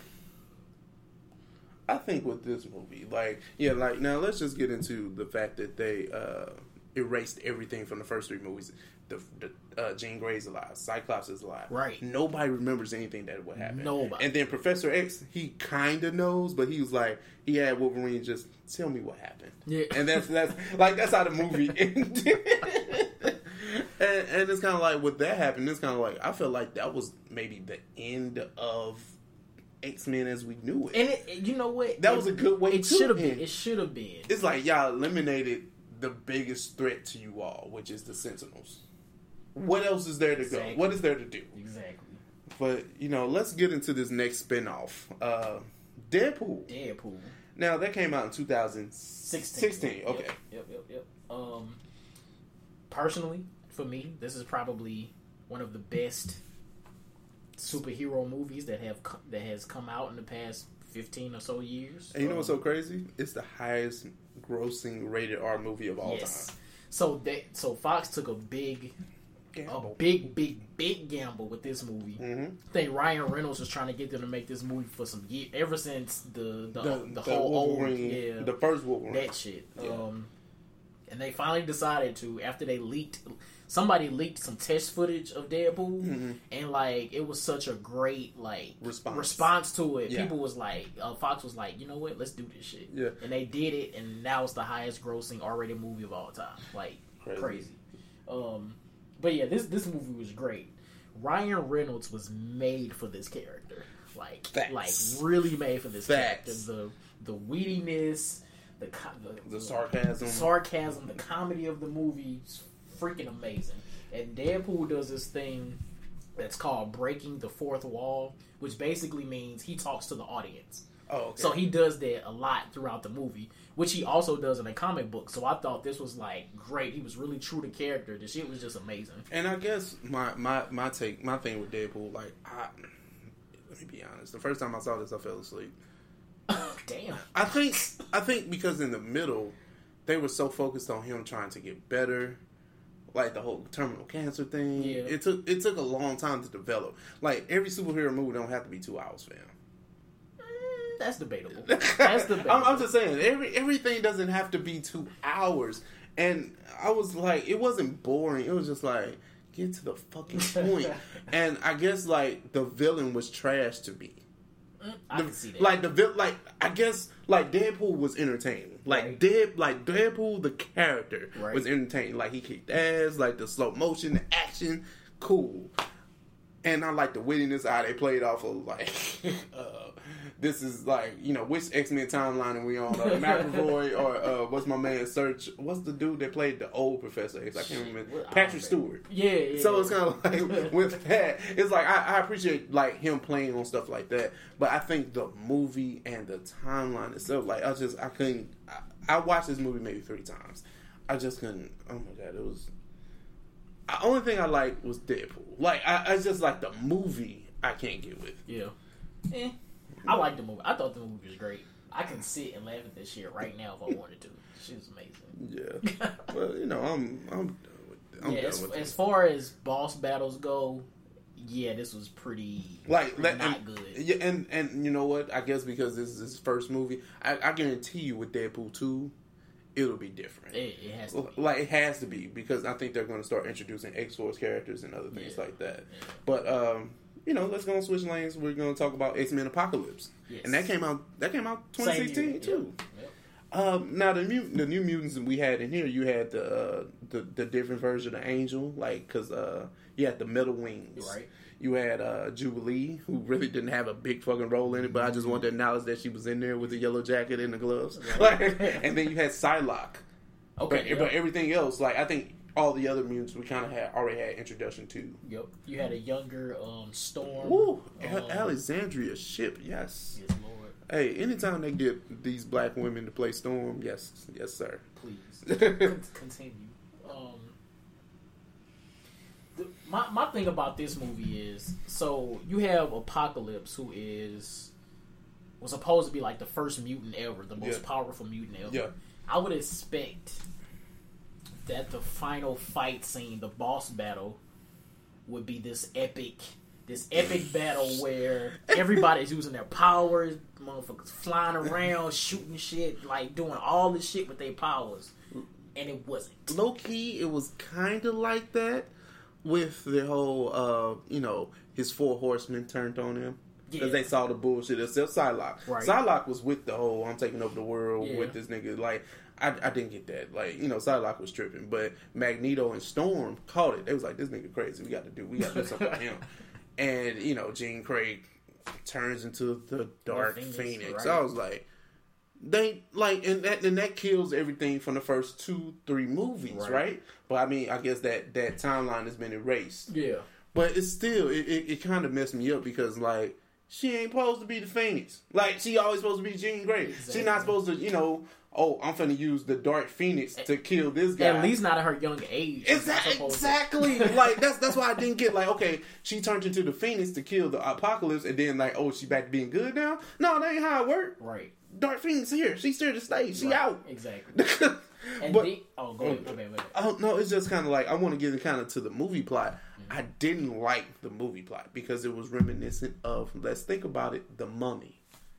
I think with this movie, now let's just get into the fact that they erased everything from the first 3 movies. Jean Grey's alive. Cyclops is alive. Right. Nobody remembers anything that would happen. Nobody. And then Professor X, he kind of knows, but he was like, he had Wolverine just tell me what happened. Yeah. And that's how the movie ended. and it's kind of like, with that happened, it's kind of like, I feel like that was maybe the end of X-Men as we knew it. And you know what? That was a good way to end. It should have been. It's like, y'all eliminated the biggest threat to you all, which is the Sentinels. What else is there to go? What is there to do? Exactly. But, let's get into this next spinoff. Deadpool. Deadpool. Now, that came out in 2016. Okay. Yep. Personally, for me, this is probably one of the best superhero movies that has come out in the past 15 or so years. And you know what's so crazy? It's the highest grossing rated R movie of all time. So Fox took a big gamble. Big gamble with this movie. Mm-hmm. I think Ryan Reynolds was trying to get them to make this movie for some years, ever since the whole Wolverine, old, the first Wolverine, that shit. Yeah. And they finally decided to, after they somebody leaked some test footage of Deadpool, mm-hmm. and it was such a great response to it. Yeah. People was like, Fox was like, you know what, let's do this shit. Yeah. And they did it, and now it's the highest grossing R-rated movie of all time. Crazy. But yeah, this movie was great. Ryan Reynolds was made for this character. Really made for this character. The wittiness, the sarcasm, the comedy of the movie is freaking amazing. And Deadpool does this thing that's called breaking the fourth wall, which basically means he talks to the audience. Oh, okay. So he does that a lot throughout the movie, which he also does in a comic book. So I thought this was great. He was really true to character. The shit was just amazing. And I guess my thing with Deadpool, let me be honest. The first time I saw this, I fell asleep. Damn. I think because in the middle, they were so focused on him trying to get better, the whole terminal cancer thing. Yeah. It took a long time to develop. Every superhero movie don't have to be 2 hours, fam. That's debatable. I'm just saying, everything doesn't have to be 2 hours. And I was it wasn't boring. It was just get to the fucking point. And I guess the villain was trash to me. I can see that. I guess Deadpool was entertaining. Deadpool the character was entertaining. He kicked ass. The slow motion, the action, cool. And I like the wittiness how they played off of this is which X-Men timeline are we on? McAvoy or what's my man Search? What's the dude that played the old Professor X? I can't remember. Patrick Stewart. Yeah. So it's kind of with that, it's I appreciate him playing on stuff like that, but I think the movie and the timeline itself, I couldn't. I watched this movie maybe 3 times. I just couldn't. Oh my god, it was. The only thing I liked was Deadpool. I just the movie. I can't get with. Yeah. I liked the movie. I thought the movie was great. I can sit and laugh at this shit right now if I wanted to. She was amazing. Yeah. Well, I'm done with it. As far as boss battles go, yeah, this was pretty not good. Yeah, and you know what? I guess because this is his first movie, I guarantee you with Deadpool 2, it'll be different. It has to be. It has to be, because I think they're going to start introducing X-Force characters and other things like that. Yeah. But let's go and switch lanes. We're going to talk about X-Men Apocalypse, and that came out 2016 too. Yep. Now the new mutants that we had in here, you had the different version of Angel, because you had the Metal Wings, right? You had Jubilee, who really didn't have a big fucking role in it, but I just wanted to acknowledge that she was in there with the yellow jacket and the gloves. Right. And then you had Psylocke. Okay, but everything else, I think all the other mutants we kind of already had introduction to. Yep. You had a younger Storm. Woo! Alexandria Ship, yes. Yes, Lord. Hey, anytime they get these black women to play Storm, yes, sir. Please continue. My thing about this movie is, so you have Apocalypse, who was supposed to be the first mutant ever, the most powerful mutant ever. Yeah. I would expect that the final fight scene, the boss battle, would be this epic battle where everybody's using their powers, motherfuckers flying around, shooting shit, doing all this shit with their powers, and it wasn't. Low key, it was kind of like that with the whole, his 4 horsemen turned on him. Because they saw the bullshit, except Psylocke. Right. Psylocke was with the whole, I'm taking over the world with this nigga. I didn't get that. Psylocke was tripping. But Magneto and Storm caught it. They was like, this nigga crazy. We got to do something with him. And, Jean Grey turns into the Dark Phoenix. Right. I was like, they like, and that kills everything from the first 2-3 movies, right? But I mean, I guess that timeline has been erased. Yeah. But it's still, it kind of messed me up because, like, she ain't supposed to be the Phoenix. Like, she always supposed to be Jean Grey. Exactly. She's not supposed to, I'm finna use the Dark Phoenix to kill this guy. At least not at her young age. Exactly. Like, that's why I didn't get, like, okay, she turned into the Phoenix to kill the Apocalypse, and then, like, she back to being good now? No, that ain't how it worked. Right. Dark Phoenix here. She's here to stay. She out. Exactly. And go ahead. Okay. No, it's just kind of like, I want to get it kind of to the movie plot. I didn't like the movie plot because it was reminiscent of, let's think about it, The Mummy.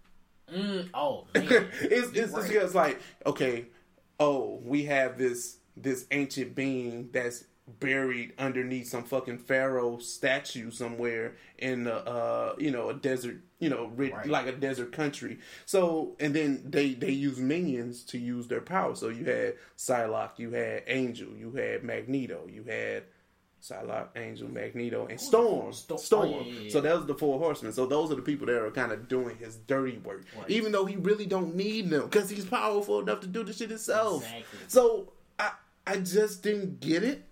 Oh, man. It's just like, okay, we have this ancient being that's buried underneath some fucking pharaoh statue somewhere in a desert, like a desert country. So, and then they use minions to use their power. So you had Psylocke, you had Angel, you had Magneto, you had Psylocke, Angel, Magneto, and Storm. Yeah. So that was the 4 horsemen. So those are the people that are kind of doing his dirty work. Right. Even though he really don't need them because he's powerful enough to do the shit himself. Exactly. So I just didn't get it.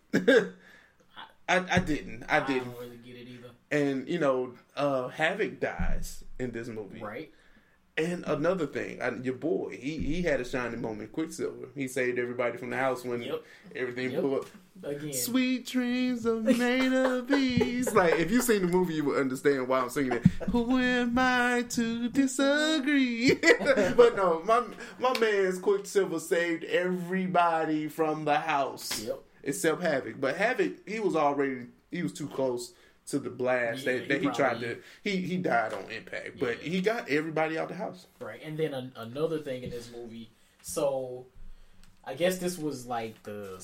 I didn't. I don't really get it either. And, Havoc dies in this movie. Right. And another thing, your boy, he had a shining moment. Quicksilver. He saved everybody from the house when everything blew up. Again. Sweet dreams are made of these. Like, if you've seen the movie, you will understand why I'm singing it. Who am I to disagree? But no, my man's Quicksilver saved everybody from the house. Yep. Except Havoc. But Havoc, he was too close to the blast that he tried to. He died on impact, but he got everybody out the house. Right, and then another thing in this movie. So, I guess this was like the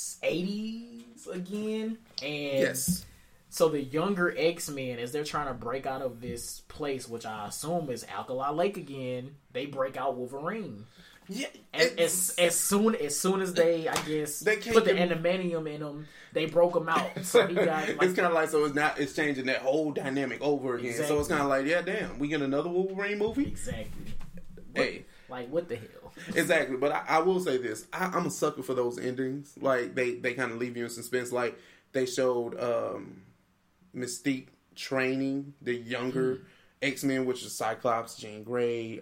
80s again, and yes. So the younger X-Men, as they're trying to break out of this place, which I assume is Alkali Lake again, they break out Wolverine. Yeah, as soon as they, I guess, they put the adamantium in him, they broke him out. So he got. Like, it's kind of like it's changing that whole dynamic over again. Exactly. So it's kind of like, yeah, damn, we get another Wolverine movie. Exactly. What the hell? Exactly. But I will say this: I'm a sucker for those endings. Like they kind of leave you in suspense. Like they showed Mystique training the younger X-Men, which is Cyclops, Jean Grey.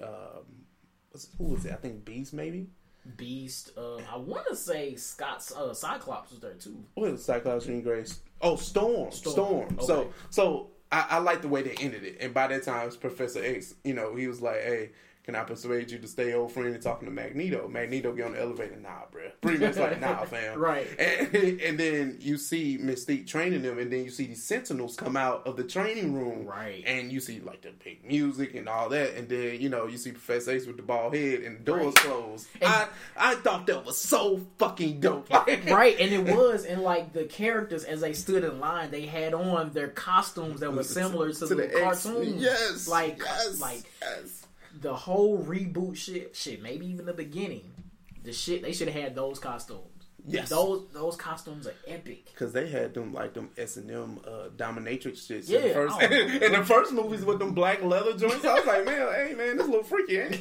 Who was it? I think Beast, maybe? Beast. I want to say Cyclops was there, too. What is Cyclops, Jean Grey? Oh, Storm. Okay. So I like the way they ended it. And by that time, Professor X, he was like, hey, can I persuade you to stay old friend and talking to Magneto? Magneto get on the elevator. Nah, bro. Pretty much like, nah, fam. Right. And then you see Mystique training them, and then you see these Sentinels come out of the training room. Right. And you see, like, the big music and all that. And then, you see Professor X with the bald head and the doors closed. And I thought that was so fucking dope. Right. And it was. And, like, the characters, as they stood in line, they had on their costumes that were similar to the cartoon. Yes. Yes. The whole reboot shit, maybe even the beginning, they should have had those costumes. Yes, those costumes are epic because they had them like them S&M dominatrix shit. Yeah, in the first movies with them black leather joints, I was like, man, this a little freaky, ain't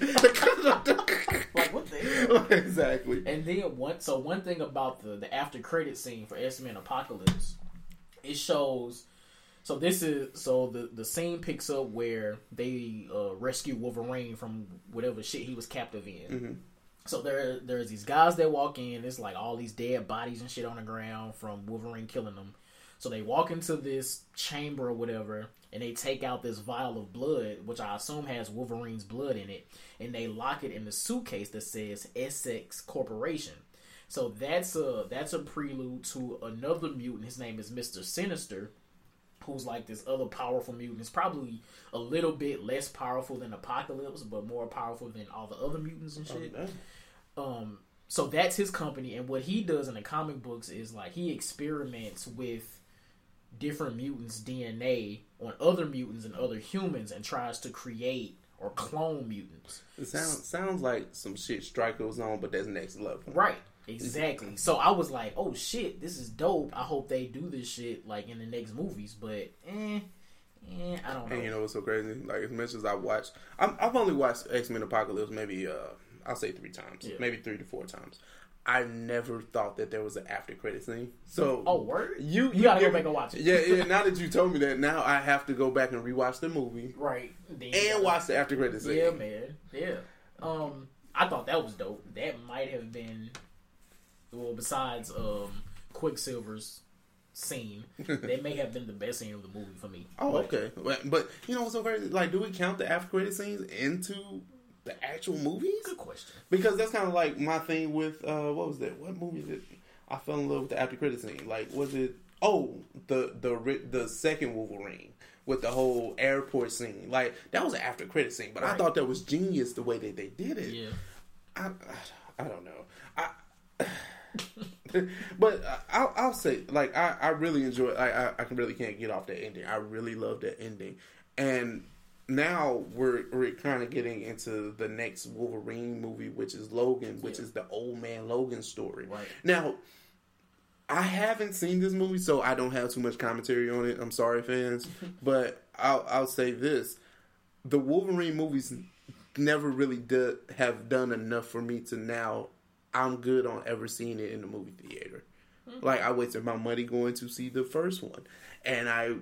it? Like what the hell? Exactly. And then one thing about the after credit scene for X-Men Apocalypse, it shows. So the scene picks up where they rescue Wolverine from whatever shit he was captive in. Mm-hmm. So there's these guys that walk in. It's like all these dead bodies and shit on the ground from Wolverine killing them. So they walk into this chamber or whatever, and they take out this vial of blood, which I assume has Wolverine's blood in it, and they lock it in the suitcase that says Essex Corporation. So that's a prelude to another mutant. His name is Mr. Sinister, who's like this other powerful mutant. It's probably a little bit less powerful than Apocalypse, but more powerful than all the other mutants and shit. So that's his company, and what he does in the comic books is like he experiments with different mutants' DNA on other mutants and other humans and tries to create or clone mutants. It sounds like some shit Stryker was on, but that's next level. Right. Exactly. So I was like, oh shit, this is dope. I hope they do this shit like in the next movies, but I don't know. And you know what's so crazy? Like as much as I watched, I've only watched X-Men Apocalypse maybe I'll say 3 times, Yeah. maybe 3 to 4 times. I never thought that there was an after credit scene. So, Oh, word? You gotta go back and watch it. Yeah. Now that you told me that, now I have to go back and rewatch the movie, Right. Then and watch the after credit scene. Yeah, man. Yeah. I thought that was dope. That might have been, well, besides Quicksilver's scene, that may have been the best scene of the movie for me. Oh, okay. But you know what's so crazy? Like, do we count the after credit scenes into the actual movies? Good question. Because that's kind of like my thing with what was that? What movie did I fell in love with the after credit scene? Like, was it? Oh, the second Wolverine with the whole airport scene. Like, that was an after credit scene, but I thought that was genius the way that they did it. Yeah. I don't know. But I'll say, like, I really enjoy. I really can't get off that ending. I really love that ending, and now we're kind of getting into the next Wolverine movie, which is Logan, which is the old man Logan story. Right. Now, I haven't seen this movie, so I don't have too much commentary on it. I'm sorry, fans, but I'll say this: the Wolverine movies never really have done enough for me to now. I'm good on ever seeing it in the movie theater. Mm-hmm. Like, I wasted my money going to see the first one, and I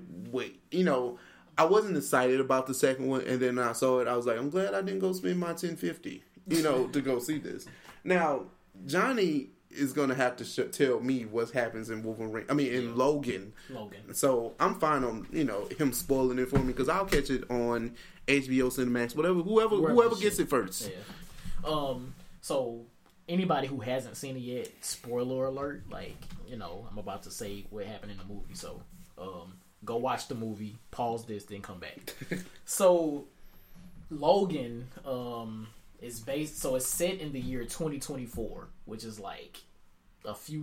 wasn't excited about the second one, and then I saw it. I was like, I'm glad I didn't go spend my $10.50, to go see this. Now, Johnny is gonna have to tell me what happens in Wolverine. I mean, in Logan. So I'm fine on him spoiling it for me because I'll catch it on HBO Cinemax, whatever. Whoever gets it first. Yeah. So anybody who hasn't seen it yet, spoiler alert. Like, I'm about to say what happened in the movie. So, go watch the movie. Pause this, then come back. So, Logan is based. So it's set in the year 2024, which is like a few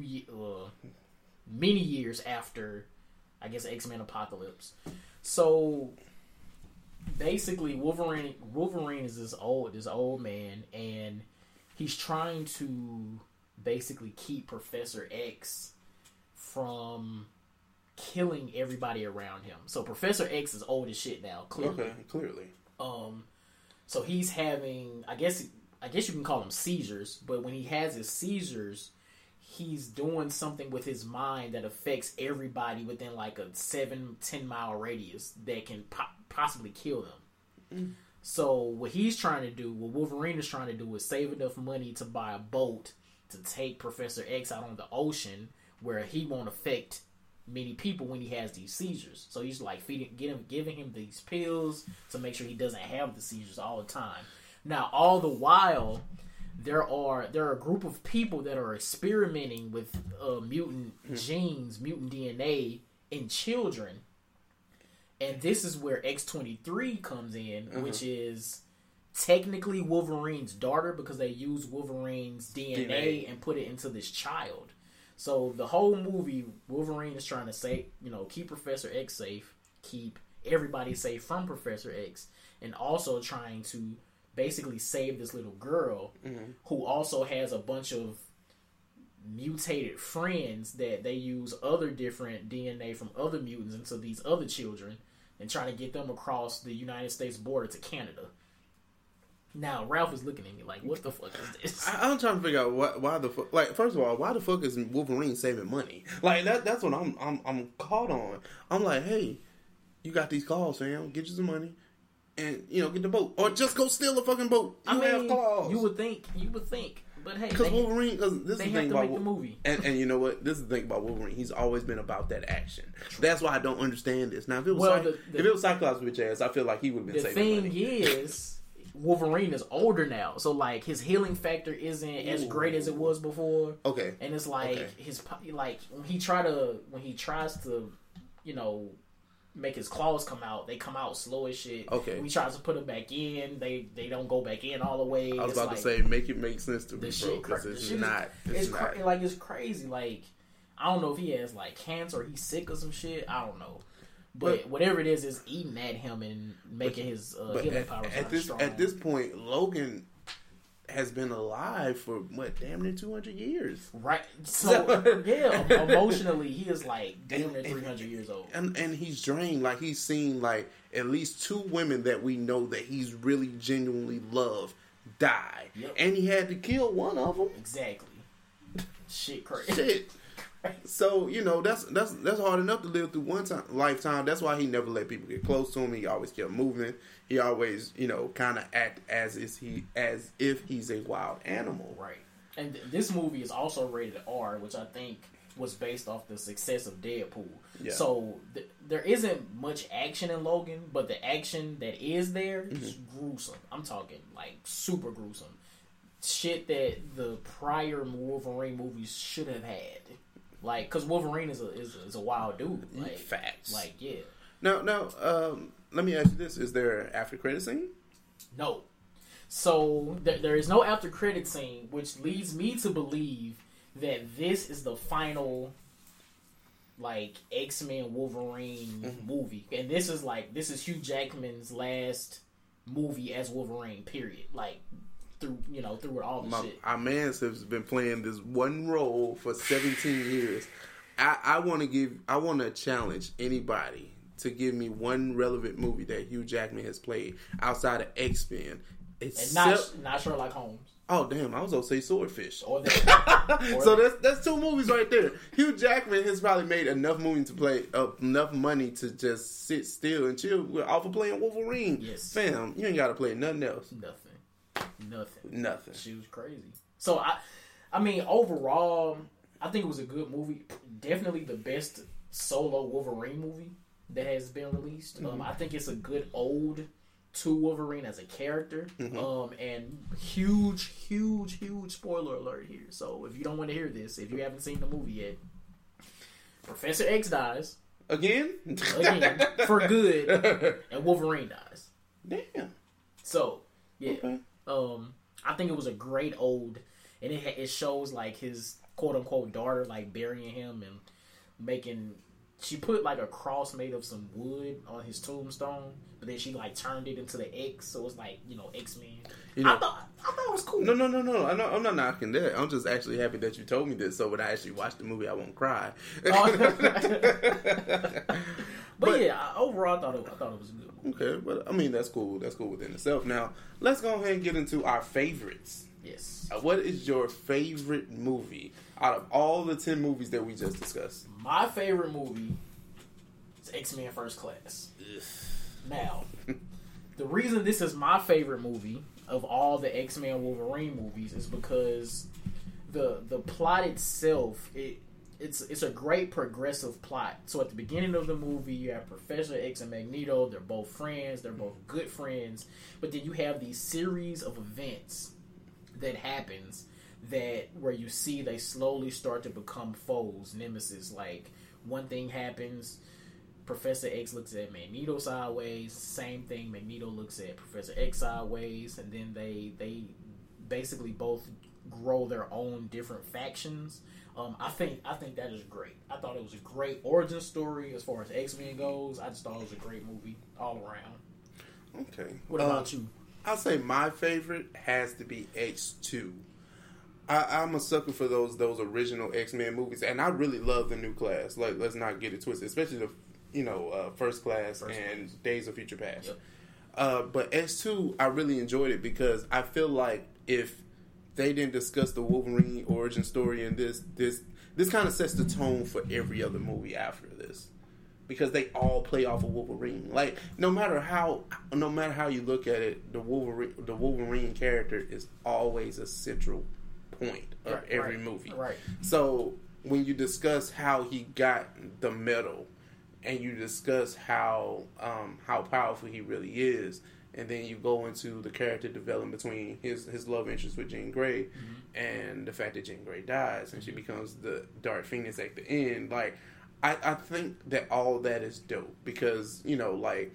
many years after, I guess, X-Men Apocalypse. So basically, Wolverine is this old man, and he's trying to basically keep Professor X from killing everybody around him. So Professor X is old as shit now, clearly. Okay, clearly. So he's having, I guess you can call them seizures, but when he has his seizures, he's doing something with his mind that affects everybody within like a 7-10 mile radius that can possibly kill them. Mm. So what Wolverine is trying to do is save enough money to buy a boat to take Professor X out on the ocean where he won't affect many people when he has these seizures. So he's like giving him these pills to make sure he doesn't have the seizures all the time. Now, all the while, there are a group of people that are experimenting with mutant genes, mutant DNA in children. And this is where X-23 comes in, which is technically Wolverine's daughter because they use Wolverine's DNA and put it into this child. So the whole movie, Wolverine is trying to keep Professor X safe, keep everybody safe from Professor X, and also trying to basically save this little girl who also has a bunch of mutated friends that they use other different DNA from other mutants into these other children and trying to get them across the United States border to Canada. Now, Ralph is looking at me like, what the fuck is this? I'm trying to figure out why the fuck. Like, first of all, why the fuck is Wolverine saving money? Like, that's what I'm caught on. I'm like, hey, you got these claws, fam. Get you some money, and get the boat, or just go steal a fucking boat. You have claws. You would think, but hey, because Wolverine. Because this they is the have thing to about make the movie. And you know what? This is the thing about Wolverine. He's always been about that action. That's why I don't understand this. Now, if it was Cyclops bitch ass, I feel like he would have been saving money. The thing is, Wolverine is older now, so like his healing factor isn't as great as it was before. Okay, and it's like when he tries to, make his claws come out, they come out slow as shit. Okay, when he tries to put them back in, they don't go back in all the way. I was about to say, make it make sense to me, bro. Because It's crazy. Like, I don't know if he has like cancer or he's sick or some shit. I don't know. But whatever it is eating at him and making his healing powers strong. At this point, Logan has been alive for damn near 200 years. Right. So yeah, emotionally, he is like damn near 300 years old. And he's drained. Like, he's seen like at least 2 women that we know that he's really genuinely loved die. Yep. And he had to kill one of them. Exactly. Shit crazy. Shit. So, you know, that's hard enough to live through one lifetime. That's why he never let people get close to him. He always kept moving. He always, you know, kind of act as if he's a wild animal. Right. And this movie is also rated R, which I think was based off the success of Deadpool. Yeah. So there isn't much action in Logan, but the action that is there is gruesome. I'm talking like super gruesome. Shit that the prior Wolverine movies should have had. Like, because Wolverine is a wild dude. Like, facts. Like, yeah. Now, let me ask you this: is there an after credit scene? No. So there is no after credit scene, which leads me to believe that this is the final, like, X-Men Wolverine movie, and this is Hugh Jackman's last movie as Wolverine. Period. Like. Through all the shit. Our man has been playing this one role for 17 years. I want to challenge anybody to give me one relevant movie that Hugh Jackman has played outside of X-Men. And not Sherlock Holmes. Oh damn! I was gonna say Swordfish. Or that. So that's two movies right there. Hugh Jackman has probably made enough enough money to just sit still and chill off of playing Wolverine. Yes, fam, you ain't got to play nothing else. Nothing. She was crazy. So I mean, overall, I think it was a good movie. Definitely the best solo Wolverine movie that has been released. I think it's a good ode to Wolverine as a character. And huge spoiler alert here. So if you don't want to hear this, if you haven't seen the movie yet, Professor X dies again for good, and Wolverine dies. Damn. So yeah. Okay. I think it was a great ode, and it shows like his quote unquote daughter like burying him and making. She put like a cross made of some wood on his tombstone, but then she like turned it into the X, so it's like X-Men. I thought it was cool. No. I'm not knocking that. I'm just actually happy that you told me this, so when I actually watch the movie, I won't cry. But yeah, overall, I thought it was a good movie. Okay, but I mean that's cool. That's cool within itself. Now let's go ahead and get into our favorites. Yes. What is your favorite movie out of all the 10 movies that we just discussed? My favorite movie is X-Men First Class. Ugh. Now, the reason this is my favorite movie of all the X-Men Wolverine movies is because the plot itself, it's a great progressive plot. So at the beginning of the movie, you have Professor X and Magneto. They're both friends. They're both good friends. But then you have these series of events that happens where you see they slowly start to become foes, nemesis. Like, one thing happens, Professor X looks at Magneto sideways. Same thing, Magneto looks at Professor X sideways. And then they basically both grow their own different factions. I think that is great. I thought it was a great origin story as far as X-Men goes. I just thought it was a great movie all around. Okay. What about you? I'll say my favorite has to be X2. I'm a sucker for those original X-Men movies, and I really love the new class. Like, let's not get it twisted, especially the First Class and Days of Future Past. Yep. But X2, I really enjoyed it because I feel like if they didn't discuss the Wolverine origin story in this kind of sets the tone for every other movie after this. Because they all play off of Wolverine. Like, no matter how you look at it, the Wolverine character is always a central point of every movie. Right. So when you discuss how he got the medal, and you discuss how powerful he really is, and then you go into the character development between his love interest with Jean Grey, and the fact that Jean Grey dies and she becomes the Dark Phoenix at the end, like. I think that all that is dope because, like,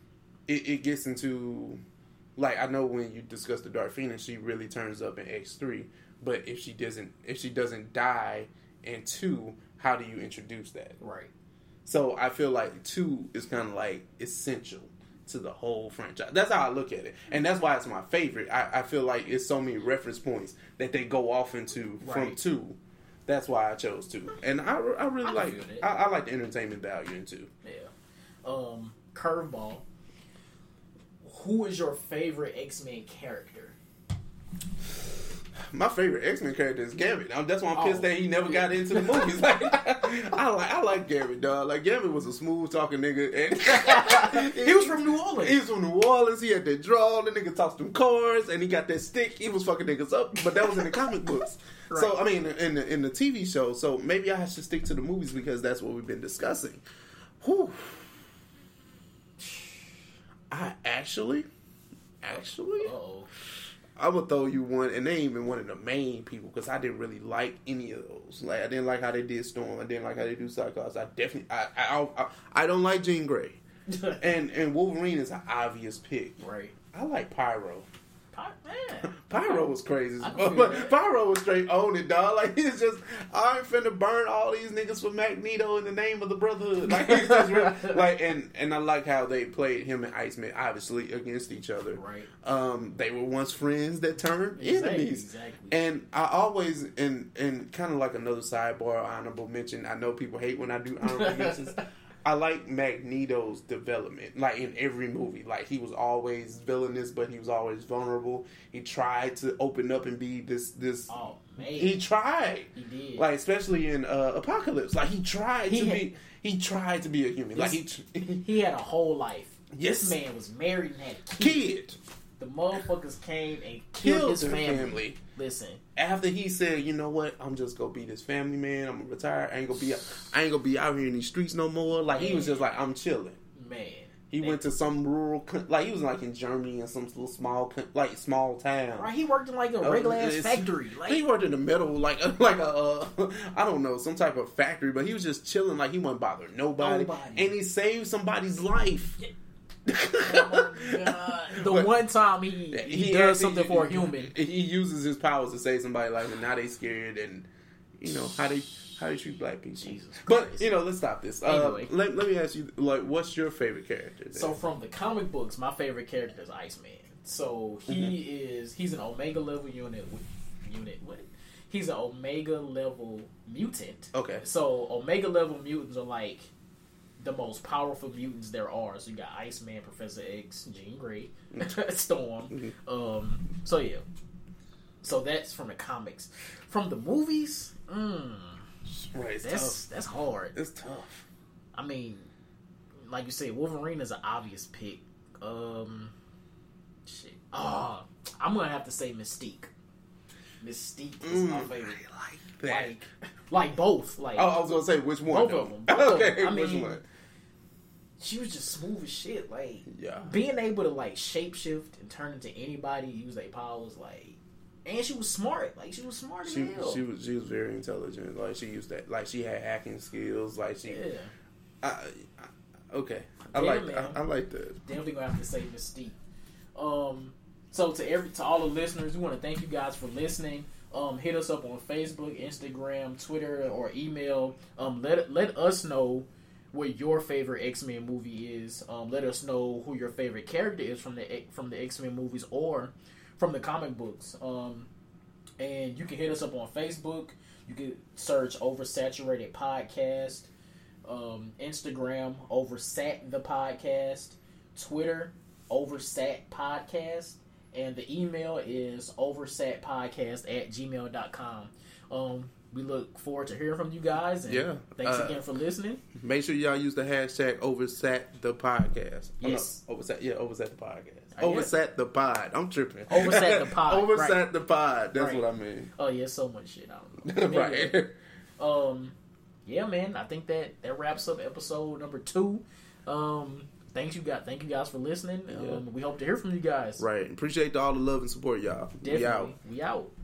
it gets into, like, I know when you discuss the Dark Phoenix, she really turns up in X3, but if she doesn't die in 2, how do you introduce that? Right. So I feel like 2 is kind of like essential to the whole franchise. That's how I look at it. And that's why it's my favorite. I feel like it's so many reference points that they go off into from 2. That's why I chose 2, and I really like it. I like the entertainment value in 2. Yeah. Curveball. Who is your favorite X-Men character? My favorite X-Men character is Gambit. That's why I'm pissed that he never got into the movies. Like, I like Gambit, dog. Like, Gambit was a smooth talking nigga, and he was from New Orleans. He was from New Orleans. He had that draw. The nigga talks them cars, and he got that stick. He was fucking niggas up, but that was in the comic books. Right. So I mean, in the TV show. So maybe I should stick to the movies because that's what we've been discussing. Whew. I actually. Uh-oh. I would throw you one, and they ain't even one of the main people because I didn't really like any of those. Like I didn't like how they did Storm. I didn't like how they do Cyclops. I don't like Jean Grey, and Wolverine is an obvious pick. Right. I like Pyro. Man. Pyro was crazy. But Pyro was straight on it, dog. Like he's just, I ain't finna burn all these niggas for Magneto in the name of the brotherhood. Like he's just really, like, and I like how they played him and Iceman obviously against each other. Right. They were once friends that turned enemies. Exactly. And I always, and kind of like another sidebar, honorable mention. I know people hate when I do honorable mentions. I like Magneto's development, like in every movie. Like he was always villainous, but he was always vulnerable. He tried to open up and be this. Oh man, he tried. He did. Like especially in Apocalypse, like he tried to be a human. Like he had a whole life. Yes. This man was married and had a kid. The motherfuckers came and killed his family. Listen. After he said, you know what, I'm just gonna be this family man. I'm gonna retire. I ain't gonna be out here in these streets no more. Like he was just like, I'm chilling. Man. He went to some rural, like he was like in Germany in some little small town. Right, he worked in like a regular ass factory. Like he worked in the metal, like a I don't know, some type of factory. But he was just chilling, like he wasn't bothering nobody. And he saved somebody's life. Yeah. Oh my God. One time he does something for a human. He uses his powers to save somebody's life, and now they scared, and you know how they treat black people. Jesus but Christ. You know, let's stop this. Anyway. Let me ask you, like, what's your favorite character? Then? So from the comic books, my favorite character is Iceman. So he's an Omega level unit. What? He's an Omega level mutant. Okay. So Omega level mutants are like the most powerful mutants there are. So you got Iceman, Professor X, Jean Grey, Storm. So yeah. So that's from the comics. From the movies, right? That's hard. It's tough. I mean, like you said, Wolverine is an obvious pick. Shit. I'm gonna have to say Mystique. Mystique is my favorite. I like that. Like both. Like I was gonna say which one. Both of them. Okay, I which mean, one? She was just smooth as shit. Like yeah, being able to like shapeshift and turn into anybody, use their powers, like. And she was smart. Like she was smart as hell. She was very intelligent. Like she used that. Like she had hacking skills. Like she. Yeah. Okay. I like that. Definitely gonna have to say Mystique. So to all the listeners, we want to thank you guys for listening. Hit us up on Facebook, Instagram, Twitter, or email. Let us know what your favorite X-Men movie is. Let us know who your favorite character is from the X-Men movies or from the comic books. And you can hit us up on Facebook. You can search Oversaturated Podcast. Instagram, Oversat the Podcast. Twitter, Oversat Podcast. And the email is oversatpodcast@gmail.com. We look forward to hearing from you guys. And thanks again for listening. Make sure y'all use the hashtag Oversat the Podcast. Yes. Oversat the Podcast. Oversat the Pod. I'm tripping. Oversat the Pod. Oversat right. the Pod. That's what I mean. Oh, yeah, so much shit. I don't know. Right. Yeah, man. I think that wraps up episode number 2. Thank you guys for listening. We hope to hear from you guys. Right. Appreciate all the love and support, y'all. Definitely. We out.